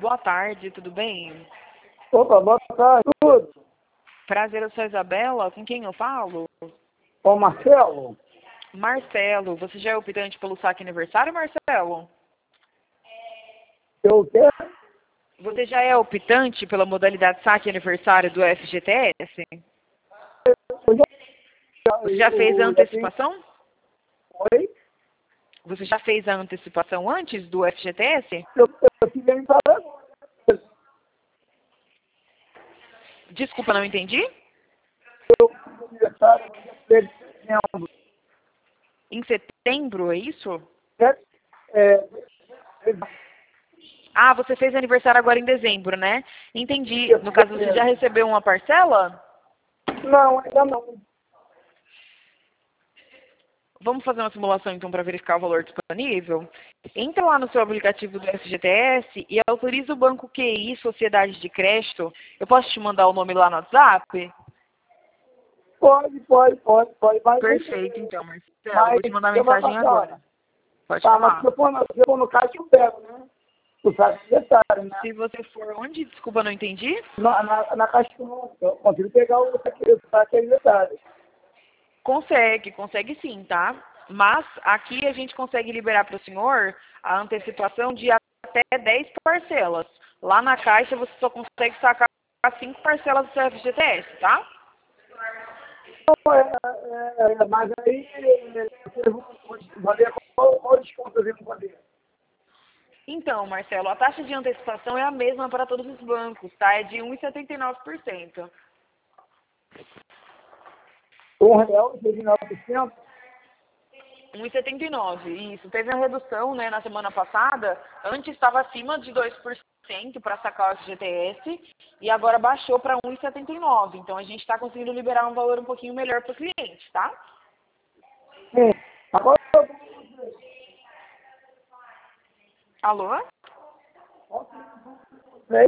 Boa tarde, tudo bem? Opa, boa tarde, tudo. Prazer, eu sou a Isabela. Com quem eu falo? Ô, Marcelo, Marcelo. Você já é optante pelo saque aniversário, Marcelo? eu quero... Você já é optante pela modalidade saque aniversário do FGTS? Você já fez a antecipação? Oi? Você já fez a antecipação antes do FGTS? Eu queria me falar. Desculpa, não entendi. Eu fiz aniversário no dia 3 de setembro. Em setembro, é isso? É, Ah, você fez aniversário agora em dezembro, né? Entendi. No caso, você já recebeu uma parcela? não, ainda não. Vamos fazer uma simulação, então, para verificar o valor disponível? Entra lá no seu aplicativo do FGTS e autoriza o banco QI Sociedade de Crédito. Eu posso te mandar o nome lá no WhatsApp? Pode. Perfeito, então, Marcelo. Mas Vou te mandar eu vou mensagem passar. agora. Pode Tá, mas falar. se eu for no caixa, eu pego, né? O saco aniversário, né? Se você for onde? Desculpa, não entendi. Na caixa eu consigo pegar o saco aniversário. Consegue sim, tá? Mas aqui a gente consegue liberar para o senhor a antecipação de até 10 parcelas. Lá na Caixa você só consegue sacar 5 parcelas do seu FGTS, tá? Mas aí vocês vão fazer qual desconto eu vou fazer? Então, Marcelo, a taxa de antecipação é a mesma para todos os bancos, tá? É de 1,79%. R$1,79%? 1,79, isso. Teve uma redução, né, na semana passada. Antes estava acima de 2% para sacar o FGTS e agora baixou para 1,79. Então a gente está conseguindo liberar um valor um pouquinho melhor para o cliente, tá? Sim. Agora eu Alô?